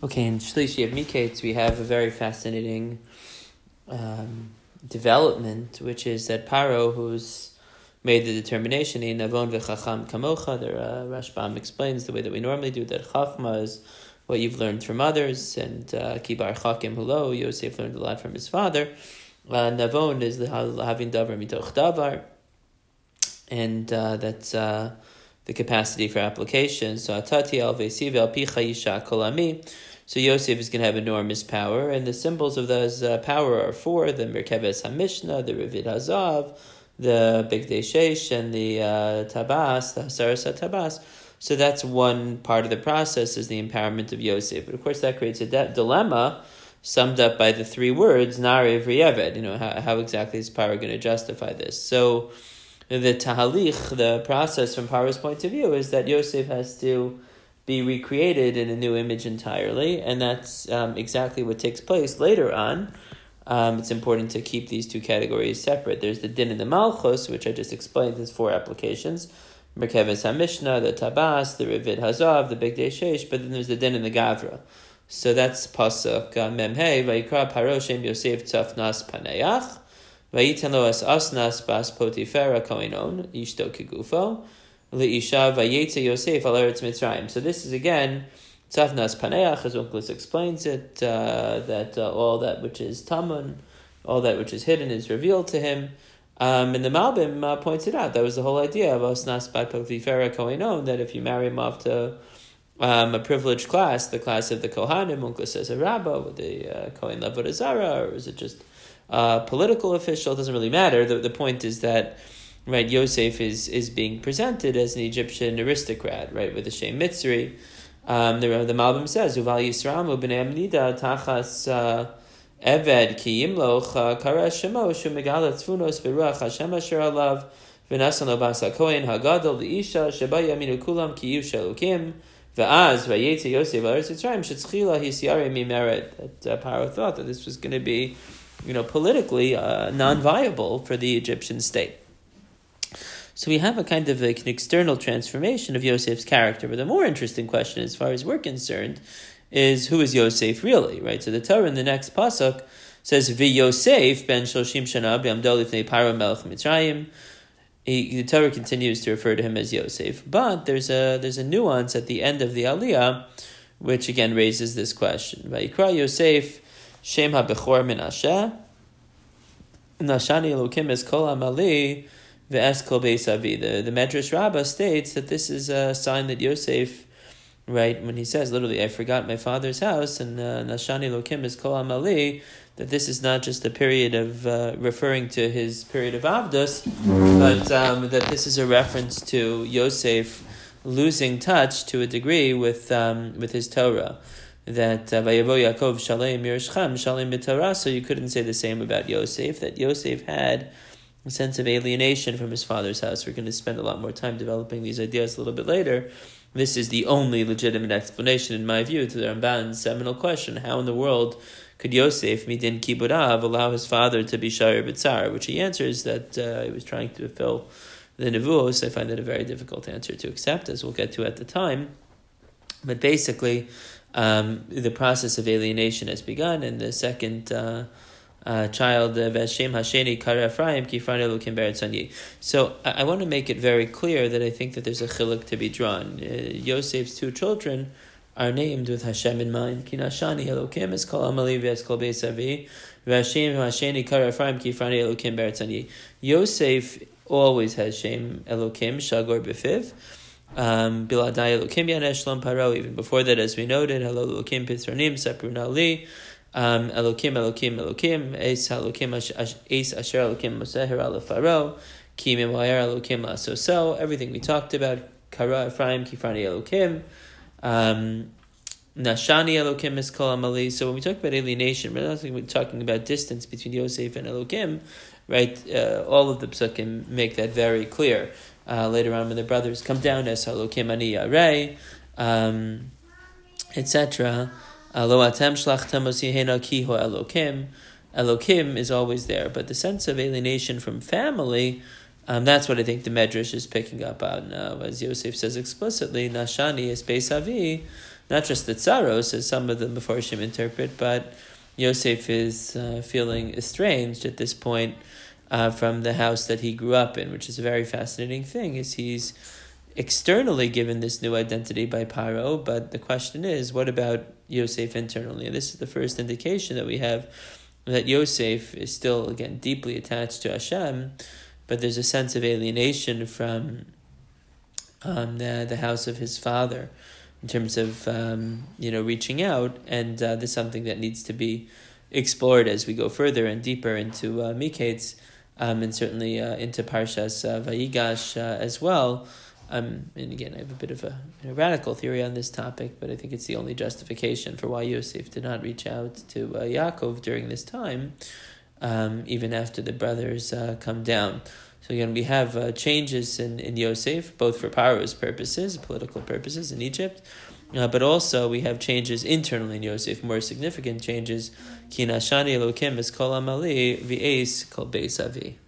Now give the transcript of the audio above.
Okay, in Shlishi of Miketz, we have a very fascinating development, which is that Paro, who's made the determination in Navon v'chacham kamocha, the Rashbam explains the way that we normally do, that Chachma is what you've learned from others, and Kibar Chakim Hulo, Yosef learned a lot from his father. Navon is the having davar mitoch davar, and that's the capacity for application. So Atati al Vesiv al Picha Yisha Kolami. So Yosef is going to have enormous power, and the symbols of those power are four: the Merkeves HaMishnah, the Revid Hazav, the Bigdei Sheish, and the Tabas, the Hasaras HaTabas. So that's one part of the process, is the empowerment of Yosef. But of course that creates a dilemma summed up by the three words, Na'ariv V'Yeved. How exactly is Paro going to justify this? So the tahalich, the process from Paro's point of view, is that Yosef has to be recreated in a new image entirely, and that's exactly what takes place later on. It's important to keep these two categories separate. There's the din and the malchus, which I just explained. There's four applications: Merkeves HaMishnah, the Tabas, the Revid Hazav, the Bigdei Sheish, but then there's the din and the Gavra. So that's pasuk memhei vayikra Paro shem Yosef tzafnas paneach vayiten lo as asnas bas potifera koinon ishto kigufo leisha vayetze Yosef al eretz Mitzrayim. So this is again tzafnas paneach, as Onkelos explains it, that all that which is tamun, all that which is hidden, is revealed to him. And the Malbim points it out. That was the whole idea of asnas bas potifera koinon, that if you marry him off to a privileged class, the class of the Kohanim, Onkelos says a rabbi, with the Kohen Levot Azara, or is it just a political official? It doesn't really matter. The point is that, right, Yosef is being presented as an Egyptian aristocrat, right, with a Shem Mitzri. The Malbim says, Uval Yisramu b'nei Amnida tachas Eved ki yimloch kara shemo shu megala tzfunos beruach Hashem asher alav v'nasan lo bas ha-Kohen hagadol l'isha sheba yaminu kulam ki yush elokim v'az v'yetze Yosef al eretz Mitzrayim shetzchila hisyare mimeret. That Paro thought that this was going to be, politically non-viable for the Egyptian state. So we have a kind of an external transformation of Yosef's character. But the more interesting question, as far as we're concerned, is who is Yosef really, right? So the Torah in the next pasuk says, V'Yosef ben shoshim shana b'amdo lifnei Paro melech Mitzrayim. The Torah continues to refer to him as Yosef, but there's a nuance at the end of the Aliyah, which again raises this question. Vayikra Yosef Shem HaBechor Menashe Nashani Elokim Es Kol Amali Ve'es Kol Beis Avi. The Medrash Rabbah states that this is a sign that Yosef, right, when he says literally, I forgot my father's house, and Nashani Elokim Es Kol Amali, that this is not just a period of referring to his period of Avdus, but that this is a reference to Yosef losing touch to a degree with his Torah. That Vayavo Yaakov Shalem Yerushalem Shalem B'Torah. So you couldn't say the same about Yosef. That Yosef had a sense of alienation from his father's house. We're going to spend a lot more time developing these ideas a little bit later. This is the only legitimate explanation, in my view, to the Ramban's seminal question: how in the world could Yosef, midin kibbutz, allow his father to be shayir b'tzar? Which he answers that he was trying to fulfill the nevuos. I find that a very difficult answer to accept, as we'll get to at the time. But basically, the process of alienation has begun, and the second child, Veshem Hasheni Kara Ephraim Kifran Elokim Beretz Ani. So I want to make it very clear that I think that there's a chiluk to be drawn. Yosef's two children are named with Hashem in mind. Kinashani Elokim es kol amali v'es kol beis avi v'Hashem Hasheni Kara Ephraim Kifran Elokim Beretz Ani. Yosef always has Shem Elokim Shagor B'Fiv. Biladai Elokim Yanesh Lam Paro. Even before that, as we noted, Hello Elokim Pitzranim Sapruna Li. Elokim, Eis Elokim Eis Asher Elokim Moseher Ala Faro, Ki Mimayer Elokim Asoso. Everything we talked about. Kara Ephraim Kifrani Elokim, Nashani Elokim is Kol Amali. So when we talk about alienation, we're not talking about distance between Yosef and Elokim, right? All of the psukim make that very clear. Later on, when the brothers come down as Elokim Ani Yarei, etc. Lo atem shlachtem osihena kiho Elokim. Elokim is always there, but the sense of alienation from family, that's what I think the Medrash is picking up on. As Yosef says explicitly, Nashani is Beis Avi, not just the tsaros, as some of the Mefarshim interpret, but Yosef is feeling estranged at this point from the house that he grew up in, which is a very fascinating thing, is he's externally given this new identity by Paro, but the question is, what about Yosef internally? And this is the first indication that we have that Yosef is still, again, deeply attached to Hashem, but there's a sense of alienation from the house of his father in terms of reaching out, and this is something that needs to be explored as we go further and deeper into Miketz, and certainly into Parshas Vayigash as well. And again, I have a bit of a radical theory on this topic, but I think it's the only justification for why Yosef did not reach out to Yaakov during this time, even after the brothers come down. So again, we have changes in Yosef, both for Paro's purposes, political purposes in Egypt, but also we have changes internally in Yosef, more significant changes. Ki nashani Elokim es kol amali v'eis kol beis avi.